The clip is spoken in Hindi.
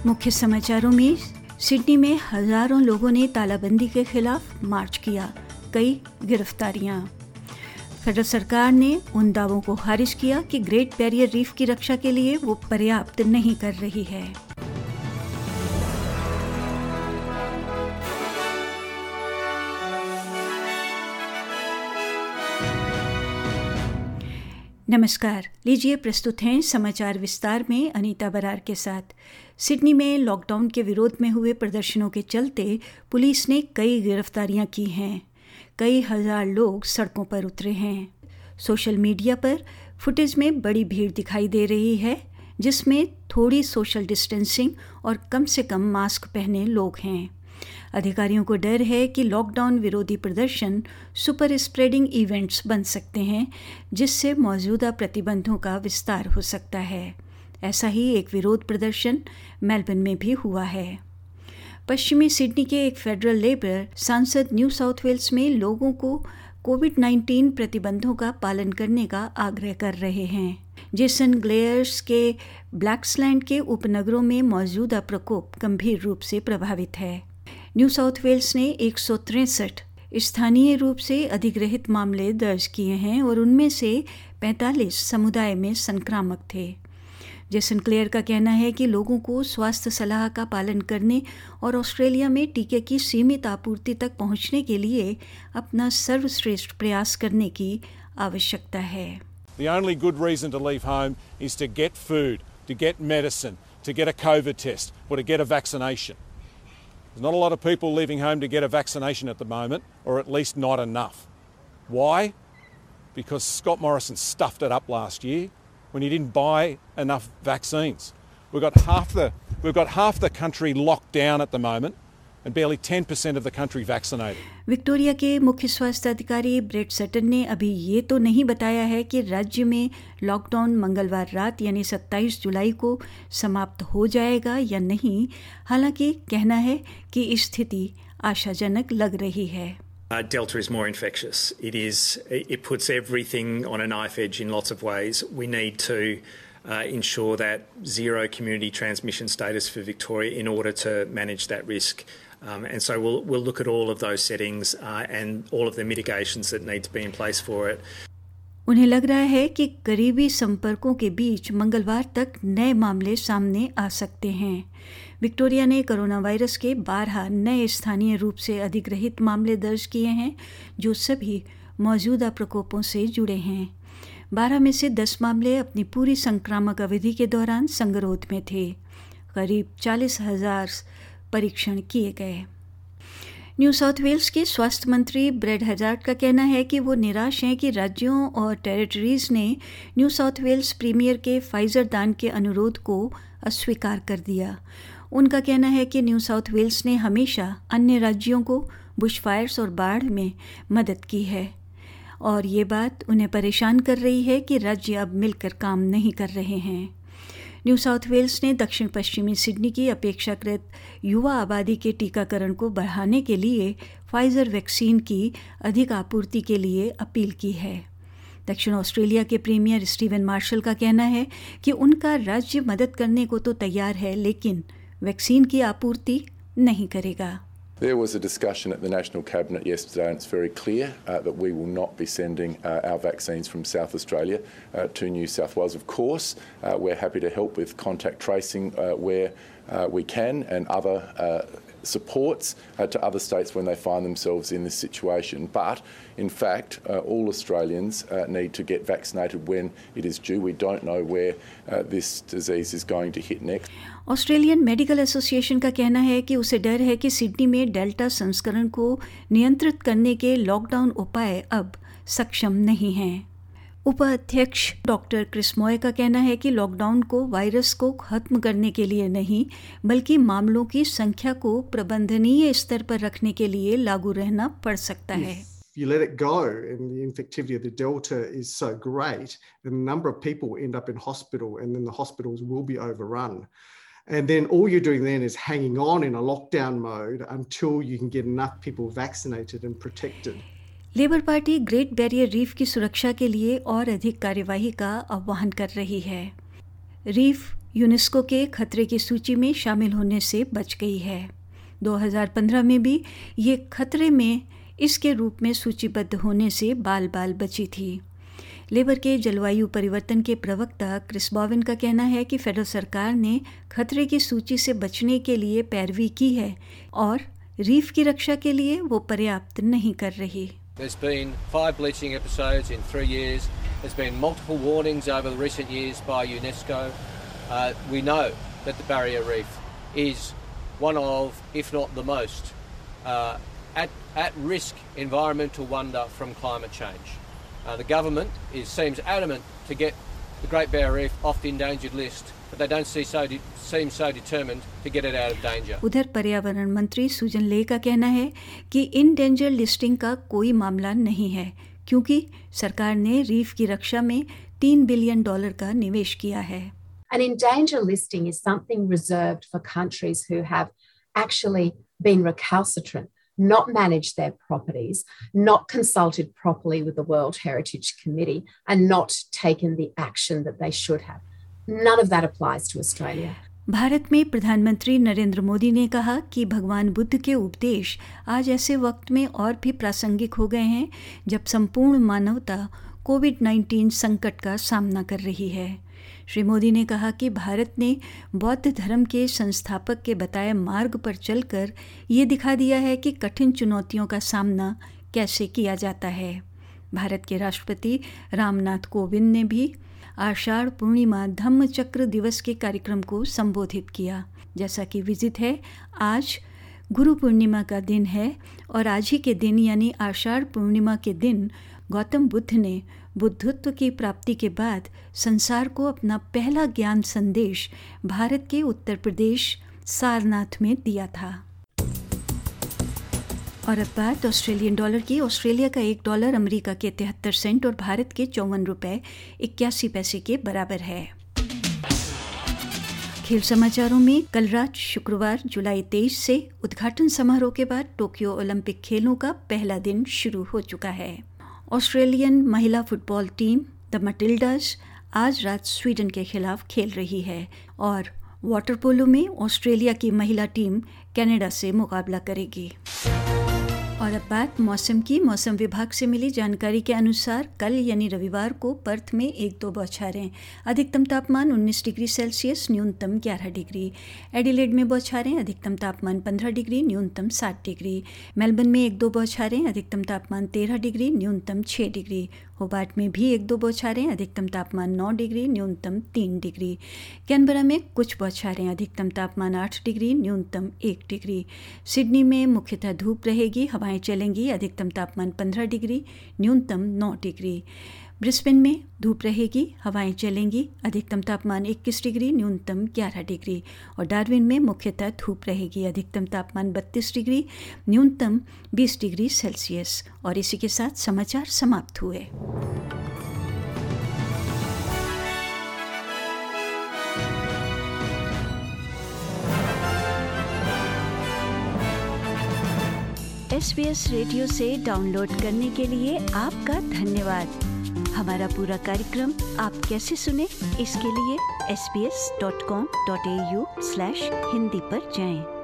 मुख्य समाचारों में सिडनी में हजारों लोगों ने तालाबंदी के खिलाफ मार्च किया, कई गिरफ्तारियां। फेडरल सरकार ने उन दावों को खारिज किया कि ग्रेट बैरियर रीफ की रक्षा के लिए वो पर्याप्त नहीं कर रही है। नमस्कार, लीजिए प्रस्तुत हैं समाचार विस्तार में अनीता बरार के साथ। सिडनी में लॉकडाउन के विरोध में हुए प्रदर्शनों के चलते पुलिस ने कई गिरफ्तारियां की हैं। कई हजार लोग सड़कों पर उतरे हैं। सोशल मीडिया पर फुटेज में बड़ी भीड़ दिखाई दे रही है, जिसमें थोड़ी सोशल डिस्टेंसिंग और कम से कम मास्क पहने लोग हैं। अधिकारियों को डर है कि लॉकडाउन विरोधी प्रदर्शन सुपर स्प्रेडिंग इवेंट्स बन सकते हैं, जिससे मौजूदा प्रतिबंधों का विस्तार हो सकता है। ऐसा ही एक विरोध प्रदर्शन मेलबर्न में भी हुआ है। पश्चिमी सिडनी के एक फेडरल लेबर सांसद न्यू साउथ वेल्स में लोगों को कोविड-19 प्रतिबंधों का पालन करने का आग्रह कर रहे हैं। जेसन ग्लेयर्स के ब्लैक्सलैंड के उपनगरों में मौजूदा प्रकोप गंभीर रूप से प्रभावित है। न्यू साउथ वेल्स ने 163 स्थानीय रूप से अधिग्रहित मामले दर्ज किए हैं और उनमें से 45 समुदाय में संक्रामक थे। जेसन क्लेयर का कहना है कि लोगों को स्वास्थ्य सलाह का पालन करने और ऑस्ट्रेलिया में टीके की सीमित आपूर्ति तक पहुंचने के लिए अपना सर्वश्रेष्ठ प्रयास करने की आवश्यकता है। The only good reason to leave home is to get food, to get medicine, to get a COVID test or to get a vaccination. There's not a lot of people leaving home to get a vaccination at the moment, or at least not enough. Why? Because Scott Morrison stuffed it up last year when he didn't buy enough vaccines. We've got half the country locked down at the moment and barely 10% of the country vaccinated. Victoria के मुख्य स्वास्थ्य अधिकारी ब्रेट सटन ने अभी ये तो नहीं बताया है कि राज्य में लॉकडाउन मंगलवार रात यानी 27 जुलाई को समाप्त हो जाएगा या नहीं। हालांकि कहना है कि स्थिति आशाजनक लग रही है। Delta is more infectious. It puts everything on a knife edge in lots of ways. We need to ensure that zero community transmission status for Victoria in order to manage that risk. And so we'll look at all of those settings and all of the mitigations that need to be in place for it. उन्हें लग रहा है कि करीबी संपर्कों के बीच मंगलवार तक नए मामले सामने आ सकते हैं। विक्टोरिया ने कोरोना वायरस के 12 नए स्थानीय रूप से अधिग्रहित मामले दर्ज किए हैं, जो सभी मौजूदा प्रकोपों से जुड़े हैं। 12 में से 10 मामले अपनी पूरी संक्रामक अवधि के दौरान संगरोध में थे। करीब 40,000 परीक्षण किए गए। न्यू साउथ वेल्स के स्वास्थ्य मंत्री ब्रेड हजार्ड का कहना है कि वो निराश हैं कि राज्यों और टेरिटरीज ने न्यू साउथ वेल्स प्रीमियर के फाइजर दान के अनुरोध को अस्वीकार कर दिया। उनका कहना है कि न्यू साउथ वेल्स ने हमेशा अन्य राज्यों को बुशफायर्स और बाढ़ में मदद की है और ये बात उन्हें परेशान कर रही है कि राज्य अब मिलकर काम नहीं कर रहे हैं। न्यू साउथ वेल्स ने दक्षिण पश्चिमी सिडनी की अपेक्षाकृत युवा आबादी के टीकाकरण को बढ़ाने के लिए फाइजर वैक्सीन की अधिक आपूर्ति के लिए अपील की है। दक्षिण ऑस्ट्रेलिया के प्रीमियर स्टीवन मार्शल का कहना है कि उनका राज्य मदद करने को तो तैयार है, लेकिन वैक्सीन की आपूर्ति नहीं करेगा। There was a discussion at the National Cabinet yesterday, and it's very clear that we will not be sending our vaccines from South Australia to New South Wales. Of course, we're happy to help with contact tracing where we can, and other supports to other states when they find themselves in this situation. But in fact, all Australians need to get vaccinated when it is due. We don't know where this disease is going to hit next. Australian Medical Association का कहना है कि उसे डर है कि सिडनी में डेल्टा संस्करण को नियंत्रित करने के लॉकडाउन उपाय अब सक्षम नहीं हैं। उपाध्यक्ष डॉक्टर क्रिस मॉय का कहना है कि लॉकडाउन को वायरस को खत्म करने के लिए नहीं, बल्कि मामलों की संख्या को प्रबंधनीय स्तर पर रखने के लिए लागू रहना पड़ सकता है। You let it go and the infectivity of the Delta is so great, and a number of people end up in hospital, and then the hospitals will be overrun. And then all you're doing then is hanging on in a lockdown mode until you can get enough people vaccinated and protected. Labor Party Great Barrier Reef की सुरक्षा के लिए और अधिक कार्यवाही का आह्वान कर रही है। रीफ यूनेस्को के खतरे की सूची में शामिल होने से बच गई है। 2015 में भी ये खतरे में इसके रूप में सूचीबद्ध होने से बाल बची थी। लेबर के जलवायु परिवर्तन के प्रवक्ता क्रिस बॉवेन का कहना है कि फेडरल सरकार ने खतरे की सूची से बचने के लिए पैरवी की है और रीफ की रक्षा के लिए वो पर्याप्त नहीं कर रही। There's been 5 bleaching episodes in 3 years. There's been multiple warnings over the recent years by UNESCO. We know that the barrier reef is one of, if not the most, at risk environmental wonder from climate change. The government seems adamant to get the Great Barrier Reef off the endangered list, but they don't seem so determined to get it out of danger. उधर पर्यावरण मंत्री सुजन ले का कहना है कि इन डेंजर लिस्टिंग का कोई मामला नहीं है, क्योंकि सरकार ने रीफ की रक्षा में $3 बिलियन का निवेश किया है। An endanger listing is something reserved for countries who have actually been recalcitrant, not managed their properties, not consulted properly with the World Heritage Committee, and not taken the action that they should have. None of that applies to Australia. Bharat में प्रधानमंत्री नरेंद्र मोदी ने कहा कि भगवान बुद्ध के उपदेश आज ऐसे वक्त में और भी प्रासंगिक हो गए हैं जब संपूर्ण मानवता कोविड-19 संकट का सामना कर रही है। श्री मोदी ने कहा कि भारत ने बौद्ध धर्म के संस्थापक के बताए मार्ग पर चलकर ये दिखा दिया है कि कठिन चुनौतियों का सामना कैसे किया जाता है। भारत के राष्ट्रपति रामनाथ कोविंद ने भी आषाढ़ पूर्णिमा धम्म चक्र दिवस के कार्यक्रम को संबोधित किया। जैसा कि विदित है, आज गुरु पूर्णिमा का दिन है और आज ही के दिन यानी आषाढ़ पूर्णिमा के दिन गौतम बुद्ध ने बुद्धत्व की प्राप्ति के बाद संसार को अपना पहला ज्ञान संदेश भारत के उत्तर प्रदेश सारनाथ में दिया था। और अब बात ऑस्ट्रेलियन डॉलर की। ऑस्ट्रेलिया का $1 अमेरिका के 73 सेंट और भारत के 54 रुपये 81 पैसे के बराबर है। खेल समाचारों में कल रात शुक्रवार जुलाई 23 से उद्घाटन समारोह के बाद टोक्यो ओलंपिक खेलों का पहला दिन शुरू हो चुका है। ऑस्ट्रेलियन महिला फुटबॉल टीम द मैटिल्डास आज रात स्वीडन के खिलाफ खेल रही है और वाटर पोलो में ऑस्ट्रेलिया की महिला टीम कनाडा से मुकाबला करेगी। और अब बात मौसम की। मौसम विभाग से मिली जानकारी के अनुसार कल यानी रविवार को पर्थ में 1-2 बौछारें, अधिकतम तापमान 19 डिग्री सेल्सियस, न्यूनतम 11 डिग्री। एडिलेड में बौछारें, अधिकतम तापमान 15 डिग्री, न्यूनतम 7 डिग्री। मेलबर्न में 1-2 बौछारें, अधिकतम तापमान 13 डिग्री, न्यूनतम 6 डिग्री। होबार्ट में भी 1-2 बौछारें, अधिकतम तापमान 9 डिग्री, न्यूनतम 3 डिग्री। कैनबरा में कुछ बौछारें, अधिकतम तापमान 8 डिग्री, न्यूनतम 1 डिग्री। सिडनी में मुख्यतः धूप रहेगी, हवाएं चलेंगी, अधिकतम तापमान 15 डिग्री, न्यूनतम 9 डिग्री। ब्रिस्बेन में धूप रहेगी, हवाएं चलेंगी, अधिकतम तापमान 21 डिग्री, न्यूनतम 11 डिग्री। और डार्विन में मुख्यतः धूप रहेगी, अधिकतम तापमान 32 डिग्री, न्यूनतम 20 डिग्री सेल्सियस। और इसी के साथ समाचार समाप्त हुए। SBS रेडियो से डाउनलोड करने के लिए आपका धन्यवाद। हमारा पूरा कार्यक्रम आप कैसे सुने, इसके लिए sbs.com.au/hindi पर जाएं।